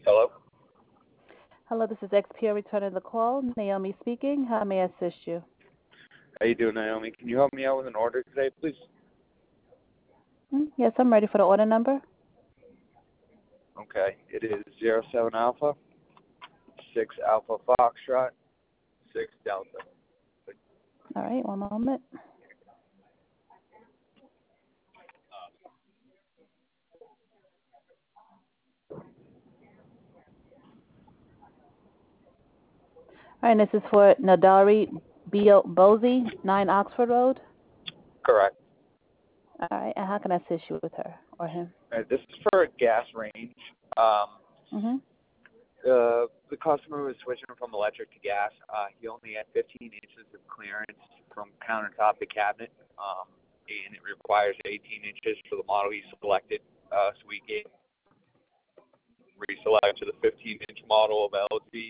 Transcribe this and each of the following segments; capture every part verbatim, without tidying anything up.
Hello? Hello, this is X P O returning the call. Naomi speaking. How may I assist you? How you doing, Naomi? Can you help me out with an order today, please? Mm, Yes, I'm ready for the order number. Okay. It is zero seven Alpha, six Alpha Foxtrot, six Delta. All right, one moment. All right, this is for Nadari Bozy, nine Oxford Road. Correct. All right, and how can I assist you with her or him? All right, this is for a gas range. Um, Mm-hmm. the the customer was switching from electric to gas. Uh, he only had fifteen inches of clearance from countertop to cabinet, um, and it requires eighteen inches for the model he selected. Uh, so we gave reselect to the fifteen inch model of L G.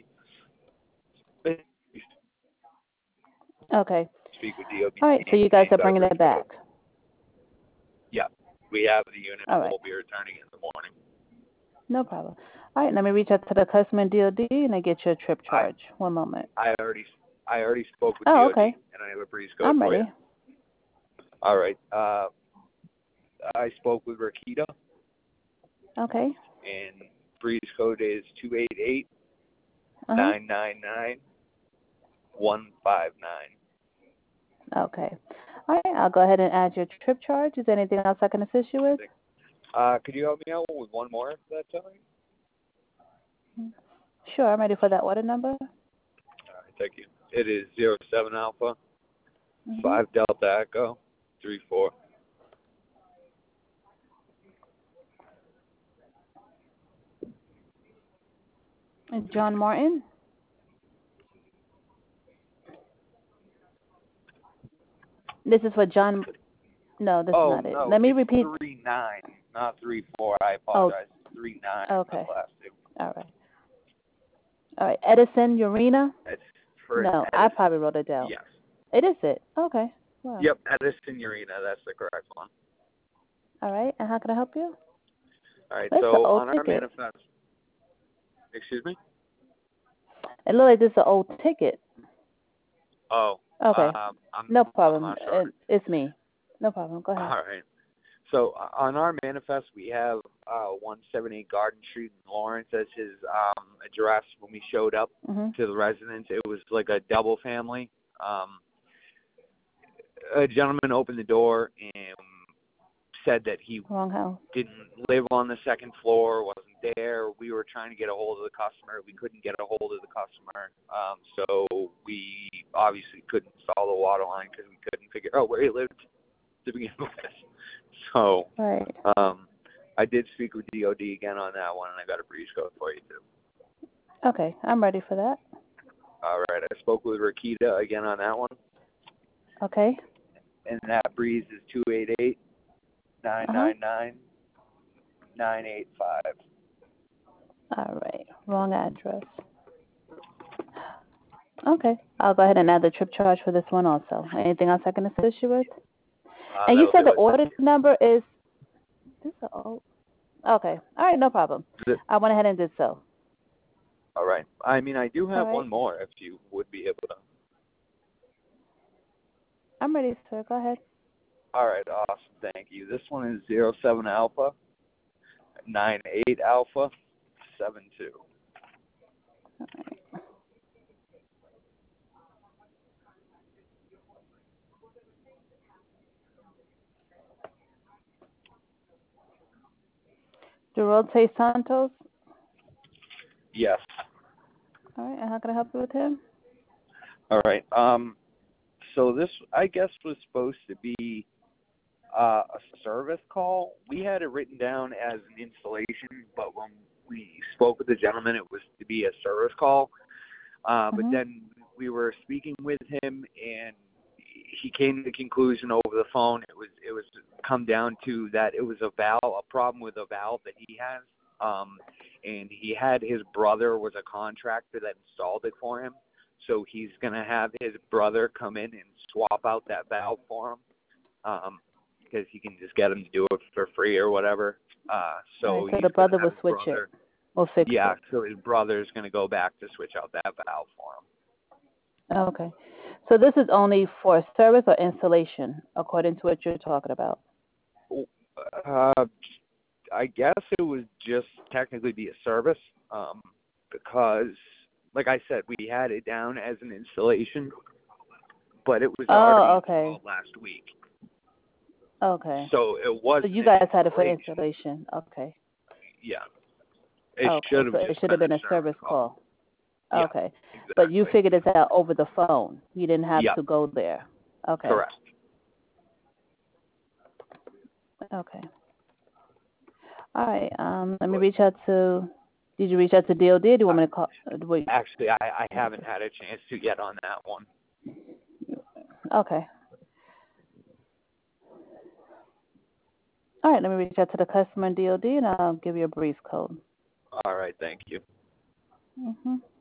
Okay. Speak with D O B. All right, so you guys are bringing it back. Yeah, we have the unit. All right. We'll be returning it in the morning. No problem. All right, let me reach out to the customer in D O D and I get you a trip charge. I, One moment. I already I already spoke with Oh, D O D, okay. and I have a breeze code I'm for ready. you. All right. Uh, I spoke with Rakita, Okay. and breeze code is two eight eight Uh-huh. nine nine nine one five nine. Okay. All right, I'll go ahead and add your trip charge. Is there anything else I can assist you with? Uh, could you help me out with one more if that's all right? Sure, I'm ready for that order number. All right, thank you. It is zero seven Alpha, Mm-hmm. five Delta Echo, three four. John Martin. This is for John. No, this Oh, is not it. no, Let me it's repeat. three nine, not three four. I apologize. Oh, three nine. Okay. Plastic. All right. All right. Edison Urena. It's for No, Edison. I probably wrote it down. Yes. It is it. Okay. Wow. Yep, Edison Urena. That's the correct one. All right. And how can I help you? All right. That's So an old on ticket. our manifest. Excuse me. It looks like this is an old ticket. Oh. Okay. Um, I'm, no problem. I'm not sure. It, it's me. No problem. Go ahead. All right. So uh, on our manifest, we have uh, one seventy-eight Garden Street in Lawrence as his um, address when we showed up mm-hmm. to the residence. It was like a double family. Um, a gentleman opened the door and said that he Wrong house. didn't live on the second floor, wasn't there. We were trying to get a hold of the customer. We couldn't get a hold of the customer. Um, so we obviously couldn't install the water line because we couldn't figure out where he lived to begin with. So right. um, I did speak with D O D again on that one, and I got a breeze code for you, too. Okay, I'm ready for that. All right. I spoke with Rakita again on that one. Okay. And that breeze is two eight eight nine nine nine nine eight five. All right. Wrong address. Okay. I'll go ahead and add the trip charge for this one also. Anything else I can assist you with? Uh, and you said the it. order number is this is old. Okay. All right, no problem. The, I went ahead and did so. All right. I mean, I do have right. one more if you would be able to. I'm ready, sir. Go ahead. All right. Awesome. Thank you. This one is zero seven Alpha, nine eight Alpha, seven two. All right. Durote Santos? Yes. All right. And how can I help you with him? All right. Um, so this, I guess, was supposed to be uh, a service call. We had it written down as an installation, but when we spoke with the gentleman, it was to be a service call. Uh, mm-hmm. But then we were speaking with him, and he came to the conclusion over the phone it was it was come down to that it was a valve, a problem with a valve that he has, um, and he had his brother was a contractor that installed it for him, so he's gonna have his brother come in and swap out that valve for him, um, because he can just get him to do it for free or whatever. Uh, so right, so he's the brother gonna will have switch brother, it. We'll fix Yeah, it. so his brother's going to go back to switch out that valve for Okay. So this is only for service or installation, according to what you're talking about? him. Uh, I guess it would just technically be a service um, because, like I said, we had it down as an installation, but it was already Oh, okay. installed last week. Okay. So it was So an you guys had it for installation. installation. Okay. Yeah. It Okay. should have So it just should been have been a a service service call. call. Yeah, Okay. But you exactly. figured this out over the phone. You didn't have Yep, to go there. Okay. correct. Okay. All right. Um, let me But reach out to. Did you reach out to D O D? Or do you want me to call? uh, Wait. actually, I, I haven't had a chance to get on that one. Okay. All right. Let me reach out to the customer in D O D, and I'll give you a brief code. All right, thank you. Mhm.